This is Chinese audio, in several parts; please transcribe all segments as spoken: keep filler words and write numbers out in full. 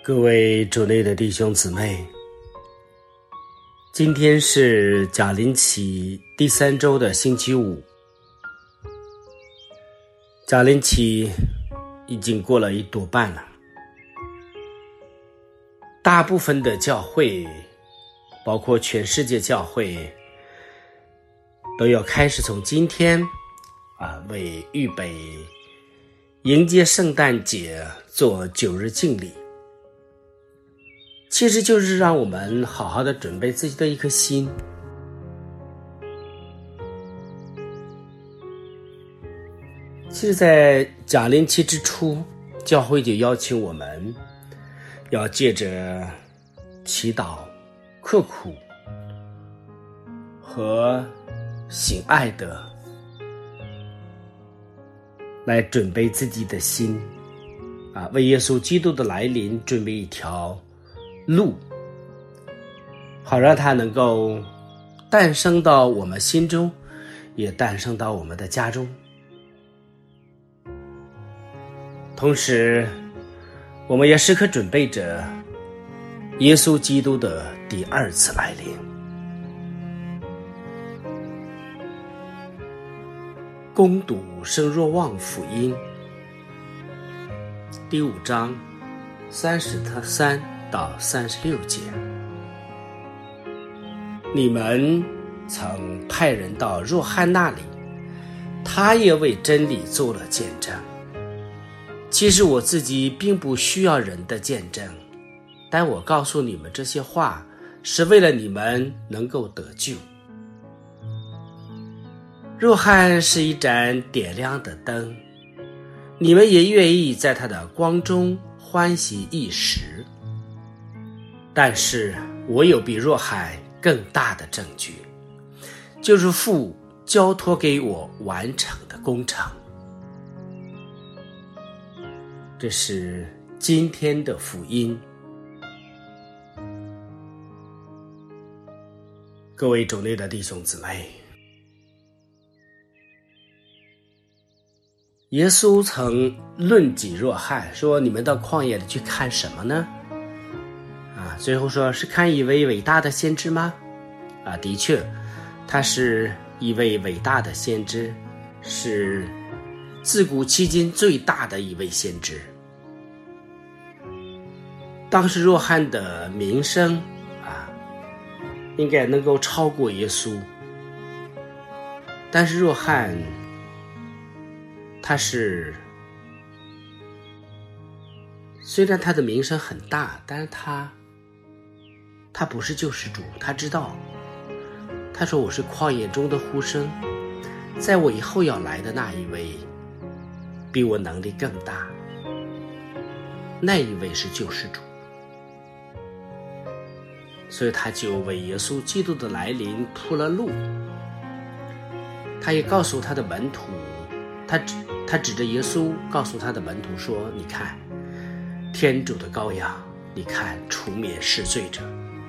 各位主内的弟兄姊妹，今天是甲临期第三周的星期五。甲临期已经过了一多半了，大部分的教会，包括全世界教会，都要开始从今天啊，为预备迎接圣诞节做九日敬礼。其实就是让我们好好的准备自己的一颗心。其实在甲临期之初，教会就邀请我们要借着祈祷、刻苦和行爱德来准备自己的心啊，为耶稣基督的来临准备一条路，好让它能够诞生到我们心中，也诞生到我们的家中。同时我们也时刻准备着耶稣基督的第二次来临。攻读圣若望福音第五章三十三到三十六节，你们曾派人到若翰那里，他也为真理做了见证。其实我自己并不需要人的见证，但我告诉你们这些话，是为了你们能够得救。若翰是一盏点亮的灯，你们也愿意在他的光中欢喜一时。但是我有比若翰更大的证据，就是父交托给我完成的工程。这是今天的福音。各位主内的弟兄姊妹，耶稣曾论及若翰，说你们到旷野里去看什么呢？啊，最后说是看一位伟大的先知吗？啊，的确，他是一位伟大的先知，是自古迄今最大的一位先知。当时若翰的名声啊，应该能够超过耶稣，但是若翰他是虽然他的名声很大，但是他他不是救世主。他知道，他说我是旷野中的呼声，在我以后要来的那一位比我能力更大，那一位是救世主。所以他就为耶稣基督的来临铺了路。他也告诉他的门徒，他指他指着耶稣告诉他的门徒说，你看天主的羔羊，你看除免世罪者。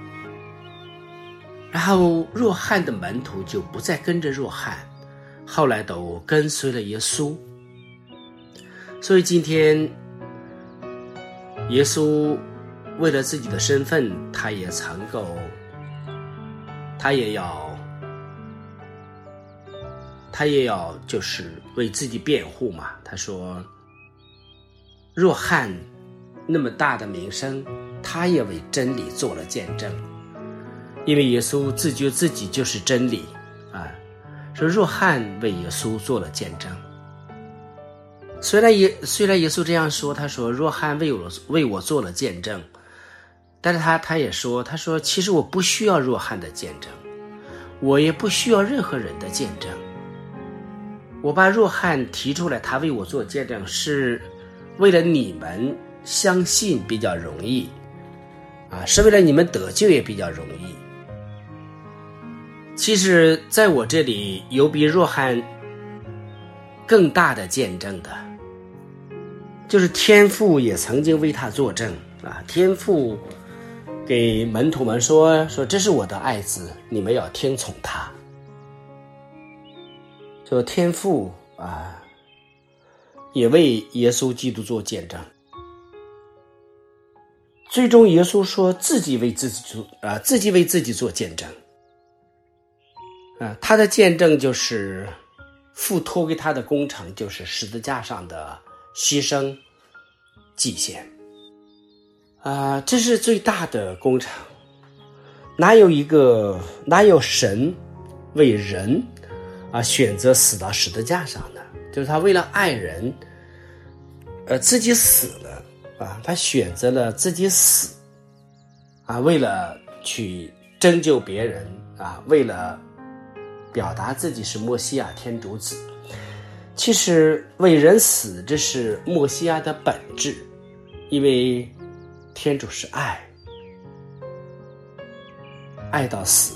然后若翰的门徒就不再跟着若翰，后来都跟随了耶稣。所以今天耶稣为了自己的身份，他也曾够他也要他也要就是为自己辩护嘛。他说若翰那么大的名声，他也为真理做了见证，因为耶稣自觉自己就是真理啊。说若翰为耶稣做了见证。虽然耶虽然耶稣这样说，他说若翰为我为我做了见证，但是他他也说，他说其实我不需要若翰的见证，我也不需要任何人的见证。我把若翰提出来，他为我做见证，是为了你们相信比较容易啊，是为了你们得救也比较容易。其实在我这里有比若翰更大的见证的，就是天父也曾经为他作证啊。天父给门徒们说说这是我的爱子，你们要听从他。就天父啊，也为耶稣基督做见证。 最终耶稣说自己为自己做啊、呃，自己为自己做见证啊、呃，他的见证就是父托给他的工程，就是十字架上的牺牲祭献啊、呃，这是最大的工程。哪有一个哪有神为人啊选择死到十字架上呢？就是他为了爱人呃自己死了啊，他选择了自己死啊，为了去拯救别人啊，为了表达自己是默西亚天主子。其实为人死，这是默西亚的本质，因为天主是爱，爱到死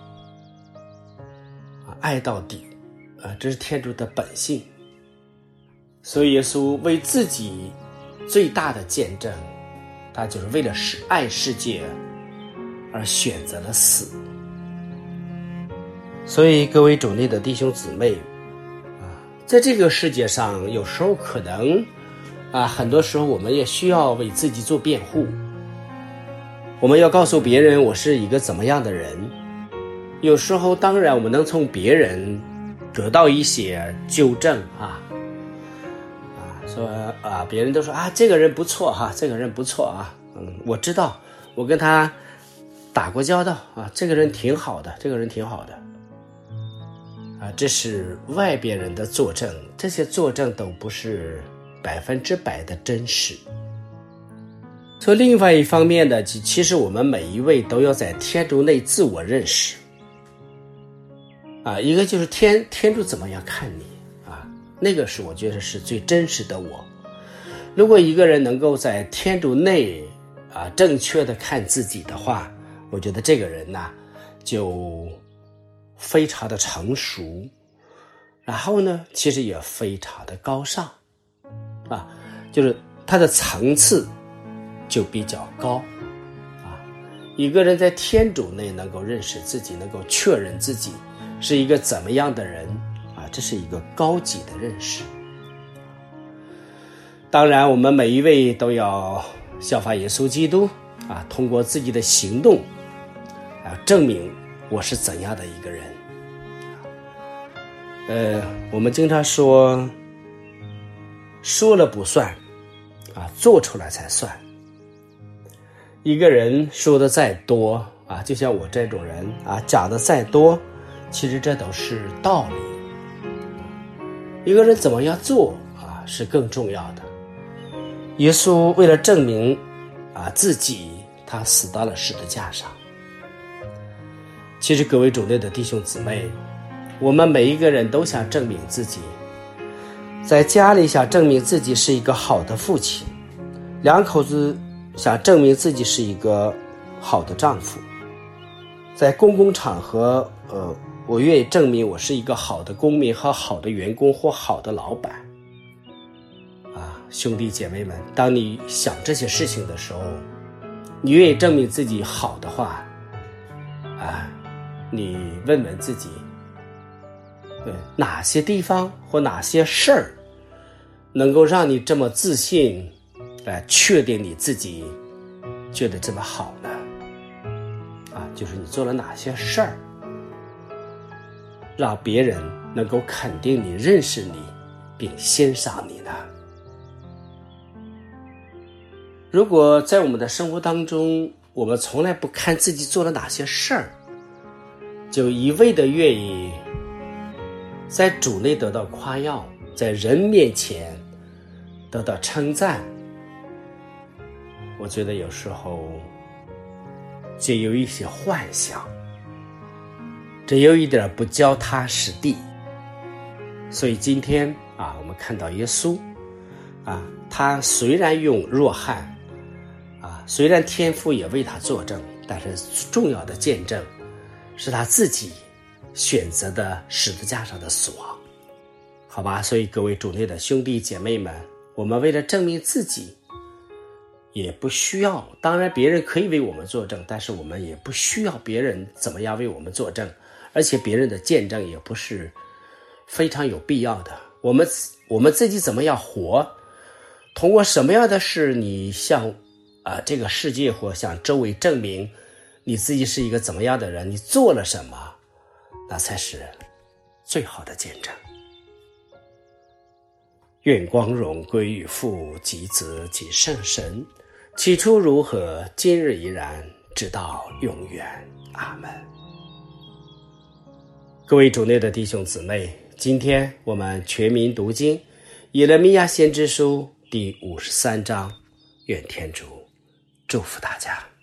啊，爱到底啊，这是天主的本性。所以耶稣为自己最大的见证，他就是为了爱世界而选择了死。所以各位主内的弟兄姊妹啊，在这个世界上，有时候可能啊，很多时候我们也需要为自己做辩护，我们要告诉别人我是一个怎么样的人。有时候当然我们能从别人得到一些纠正啊。说啊，别人都说啊，这个人不错哈，这个人不错啊，嗯，我知道，我跟他打过交道啊，这个人挺好的，这个人挺好的，啊，这是外边人的作证，这些作证都不是百分之百的真实。从另外一方面呢，其实我们每一位都要在天主内自我认识，啊，一个就是天天主怎么样看你。那个是我觉得是最真实的我。如果一个人能够在天主内啊正确的看自己的话，我觉得这个人呢就非常的成熟，然后呢其实也非常的高尚啊，就是他的层次就比较高啊。一个人在天主内能够认识自己，能够确认自己是一个怎么样的人，这是一个高级的认识。当然我们每一位都要效法耶稣基督啊，通过自己的行动啊，证明我是怎样的一个人。呃，我们经常说说了不算啊，做出来才算。一个人说的再多啊，就像我这种人啊，讲的再多，其实这都是道理。一个人怎么样做啊，是更重要的。耶稣为了证明啊自己，他死到了十字架上。其实各位主内的弟兄姊妹，我们每一个人都想证明自己，在家里想证明自己是一个好的父亲，两口子想证明自己是一个好的丈夫，在公共场合呃我愿意证明我是一个好的公民和好的员工或好的老板啊，兄弟姐妹们，当你想这些事情的时候，你愿意证明自己好的话啊，你问问自己，对哪些地方或哪些事儿能够让你这么自信，来确定你自己觉得这么好呢？啊，就是你做了哪些事儿让别人能够肯定你、认识你并欣赏你呢？如果在我们的生活当中，我们从来不看自己做了哪些事儿，就一味的愿意在主内得到夸耀，在人面前得到称赞，我觉得有时候就有一些幻想，这有一点不脚踏实地。所以今天啊，我们看到耶稣啊，他虽然用若翰啊，虽然天父也为他作证，但是重要的见证是他自己选择的十字架上的死亡，好吧？所以各位主内的兄弟姐妹们，我们为了证明自己，也不需要，当然别人可以为我们作证，但是我们也不需要别人怎么样为我们作证，而且别人的见证也不是非常有必要的。我们我们自己怎么样活，通过什么样的事你向啊，这个世界或向周围证明你自己是一个怎么样的人，你做了什么，那才是最好的见证。愿光荣归于父及子及圣神，起初如何，今日依然，直到永远。阿们。各位主内的弟兄姊妹，今天我们全民读经以勒米亚先知书第五十三章，愿天主祝福大家。